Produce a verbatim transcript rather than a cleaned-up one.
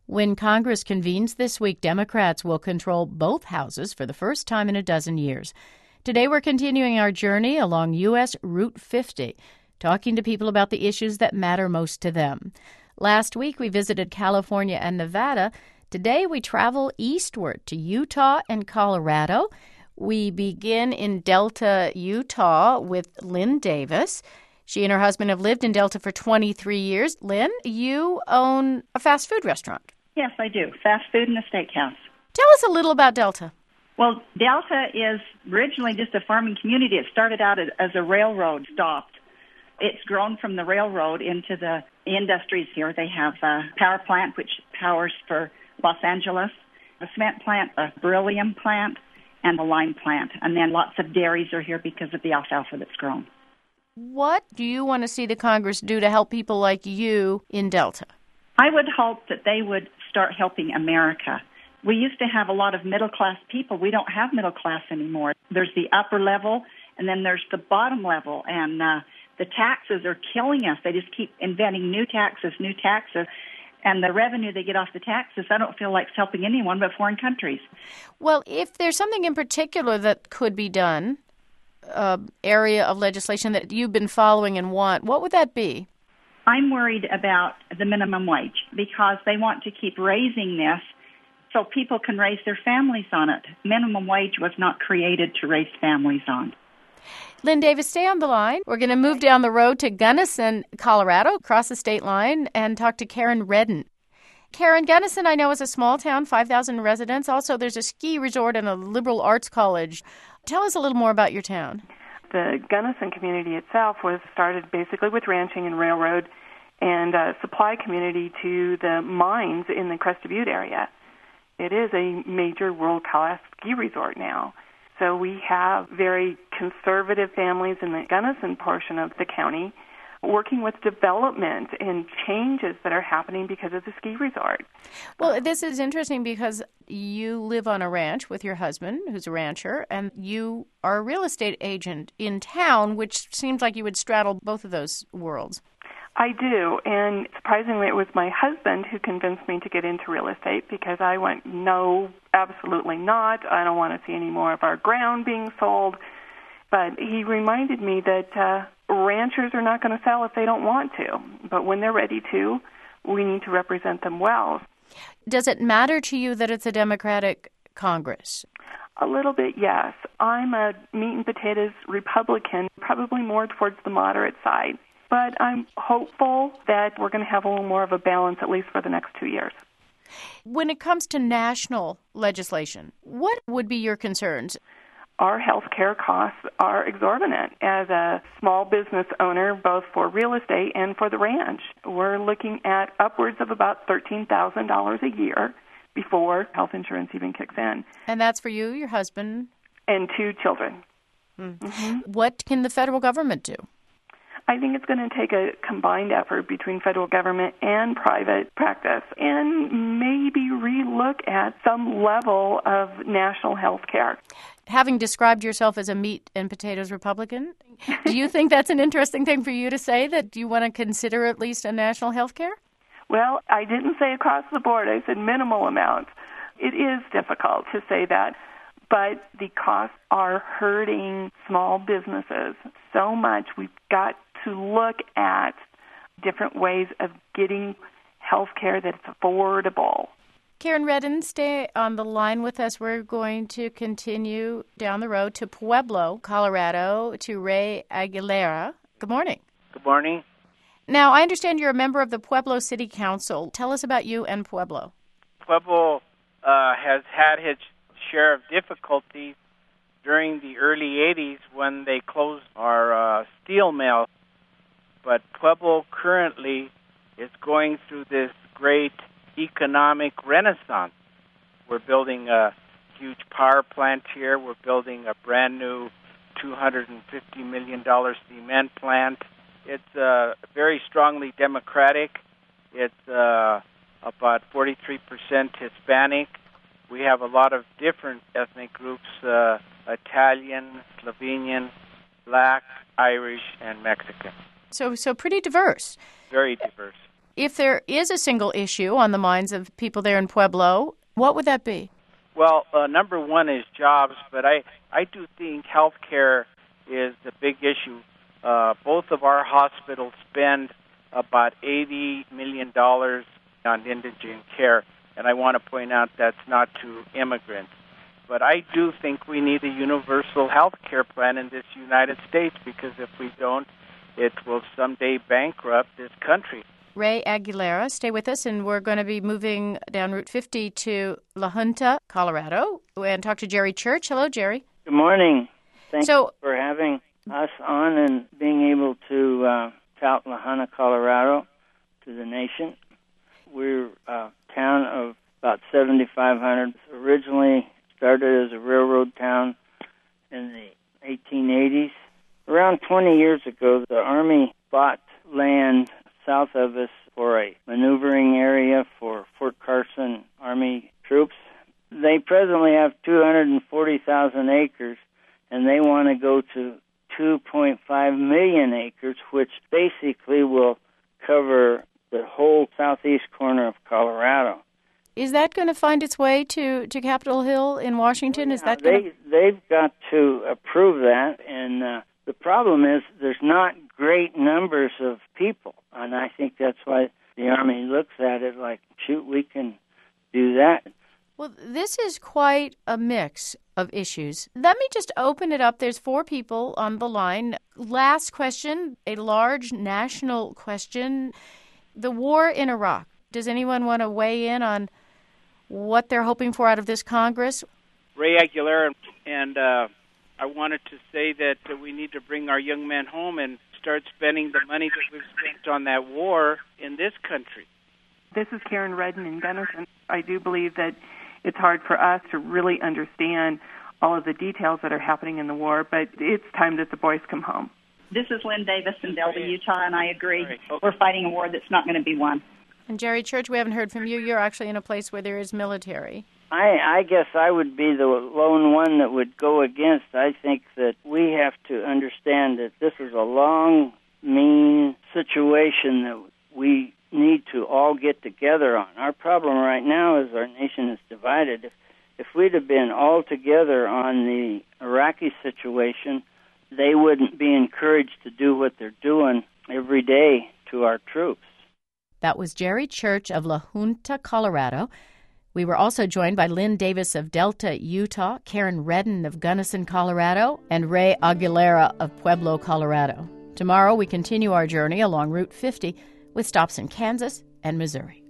When Congress convenes this week, Democrats will control both houses for the first time in a dozen years. Today, we're continuing our journey along U S Route fifty, talking to people about the issues that matter most to them. Last week, we visited California and Nevada. Today, we travel eastward to Utah and Colorado. We begin in Delta, Utah, with Lynn Davis. She and her husband have lived in Delta for twenty-three years. Lynn, you own a fast food restaurant. Yes, I do. Fast food and a steakhouse. Tell us a little about Delta. Well, Delta is originally just a farming community. It started out as a railroad stop. It's grown from the railroad into the industries here. They have a power plant, which powers for Los Angeles, a cement plant, a beryllium plant, and a lime plant. And then lots of dairies are here because of the alfalfa that's grown. What do you want to see the Congress do to help people like you in Delta? I would hope that they would start helping America. We used to have a lot of middle-class people. We don't have middle class anymore. There's the upper level, and then there's the bottom level, and uh, the taxes are killing us. They just keep inventing new taxes, new taxes, and the revenue they get off the taxes, I don't feel like it's helping anyone but foreign countries. Well, if there's something in particular that could be done, uh, area of legislation that you've been following and want, what would that be? I'm worried about the minimum wage because they want to keep raising this so people can raise their families on it. Minimum wage was not created to raise families on. Lynn Davis, stay on the line. We're going to move down the road to Gunnison, Colorado, across the state line, and talk to Karen Redden. Karen, Gunnison, I know, is a small town, five thousand residents. Also, there's a ski resort and a liberal arts college. Tell us a little more about your town. The Gunnison community itself was started basically with ranching and railroad and a supply community to the mines in the Crested Butte area. It is a major world-class ski resort now. So we have very conservative families in the Gunnison portion of the county working with development and changes that are happening because of the ski resort. Well, this is interesting because you live on a ranch with your husband, who's a rancher, and you are a real estate agent in town, which seems like you would straddle both of those worlds. I do, and surprisingly, it was my husband who convinced me to get into real estate because I went, no, absolutely not. I don't want to see any more of our ground being sold. But he reminded me that uh, ranchers are not going to sell if they don't want to. But when they're ready to, we need to represent them well. Does it matter to you that it's a Democratic Congress? A little bit, yes. I'm a meat and potatoes Republican, probably more towards the moderate side. But I'm hopeful that we're going to have a little more of a balance, at least for the next two years. When it comes to national legislation, what would be your concerns? Our health care costs are exorbitant. As a small business owner, both for real estate and for the ranch, we're looking at upwards of about thirteen thousand dollars a year before health insurance even kicks in. And that's for you, your husband? And two children. Mm. Mm-hmm. What can the federal government do? I think it's going to take a combined effort between federal government and private practice and maybe relook at some level of national health care. Having described yourself as a meat and potatoes Republican, do you think that's an interesting thing for you to say, that you want to consider at least a national health care? Well, I didn't say across the board. I said minimal amounts. It is difficult to say that, but the costs are hurting small businesses so much. We've got to look at different ways of getting health care that's affordable. Karen Redden, stay on the line with us. We're going to continue down the road to Pueblo, Colorado, to Ray Aguilera. Good morning. Good morning. Now, I understand you're a member of the Pueblo City Council. Tell us about you and Pueblo. Pueblo uh, has had its share of difficulties during the early eighties when they closed our uh, steel mill. But Pueblo currently is going through this great economic renaissance. We're building a huge power plant here. We're building a brand new two hundred fifty million dollars cement plant. It's uh, very strongly Democratic. It's uh, about forty-three percent Hispanic. We have a lot of different ethnic groups, uh, Italian, Slovenian, Black, Irish, and Mexican. So, so pretty diverse. Very diverse. If there is a single issue on the minds of people there in Pueblo, what would that be? Well, uh, number one is jobs, but I, I do think health care is the big issue. Uh, both of our hospitals spend about eighty million dollars on indigent care, and I want to point out that's not to immigrants. But I do think we need a universal health care plan in this United States, because if we don't, it will someday bankrupt this country. Ray Aguilera, stay with us, and we're going to be moving down Route fifty to La Junta, Colorado, and talk to Jerry Church. Hello, Jerry. Good morning. Thanks so, for having us on and being able to uh, tout La Junta, Colorado to the nation. We're a town of about seventy-five hundred. Originally started as a railroad town in the eighteen eighties. Around twenty years ago, the Army bought land south of us for a maneuvering area for Fort Carson Army troops. They presently have two hundred forty thousand acres, and they want to go to two point five million acres, which basically will cover the whole southeast corner of Colorado. Is that going to find its way to, to Capitol Hill in Washington? Well, Is that they, going to... They've got to approve that, and uh, the problem is there's not great numbers of people, and I think that's why the Army looks at it like, shoot, we can do that. Well, this is quite a mix of issues. Let me just open it up. There's four people on the line. Last question, a large national question. The war in Iraq. Does anyone want to weigh in on what they're hoping for out of this Congress? Ray Aguilera, and uh, I wanted to say that uh, we need to bring our young men home and start spending the money that we've spent on that war in this country. This is Karen Redden in Gunnison. I do believe that it's hard for us to really understand all of the details that are happening in the war, but it's time that the boys come home. This is Lynn Davis in Delta, Utah, and I agree. Right. Okay. We're fighting a war that's not going to be won. And Jerry Church, we haven't heard from you. You're actually in a place where there is military. I, I guess I would be the lone one that would go against. I think that we have to understand that this is a long, mean situation that we need to all get together on. Our problem right now is our nation is divided. If, if we'd have been all together on the Iraqi situation, they wouldn't be encouraged to do what they're doing every day to our troops. That was Jerry Church of La Junta, Colorado. We were also joined by Lynn Davis of Delta, Utah, Karen Redden of Gunnison, Colorado, and Ray Aguilera of Pueblo, Colorado. Tomorrow we continue our journey along Route fifty with stops in Kansas and Missouri.